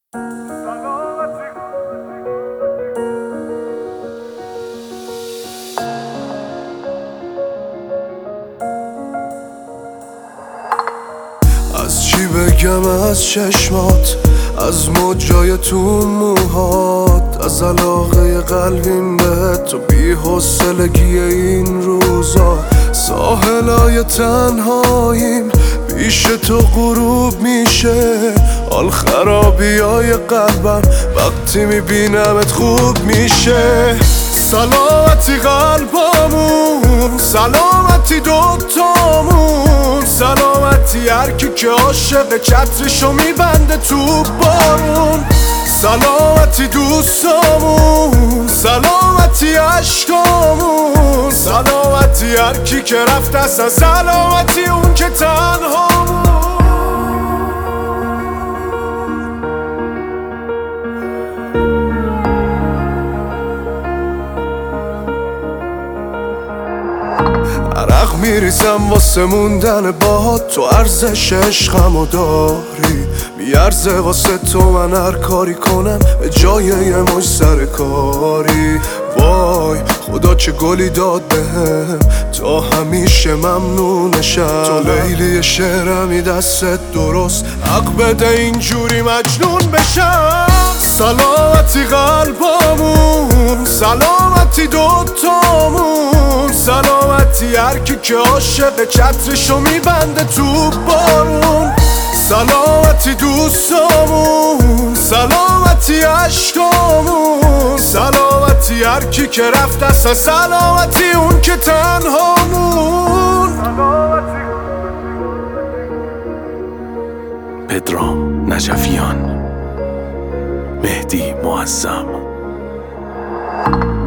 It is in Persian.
از چی بگم از چشمات، از موجای تو موهات، از علاقه قلبیم به تو، بی حوصلگی این روزا. ساحلای تنهاییم، پیش تو غروب میشه، حال خرابیای قلبم وقتی میبینمت خوب میشه. سلامتی قلبامون، سلامتی دوتامون، سلامتی هرکی که عاشق چترشو میبنده تو بارون. سلامتی دوستامون، سلامتی عشقامون، سلامتی هرکی که رفت، اصلا سلامتی اون که تنهامون. عرق میریزم واسه موندن باهات، تو ارزش عشقمو داری، میارزه واسه تو من هر کاری کنم به جای یه مش سر کاری. وای خدا چه گلی داد بهم، تا همیشه ممنونشم. تو لیلی شعرمی دستت درست، حق بده اینجوری مجنون بشم. سلامتی قلبامون، سلامتی دوتامون، سلامتی هرکی که عاشق چترشو میبنده تو بارون. سلامتی دوستامون، سلامتی عشقامون، سلامتی هرکی که رفت، اصلا سلامتی اون که تنهامون. پدرام نجفیان، مهدی معظم.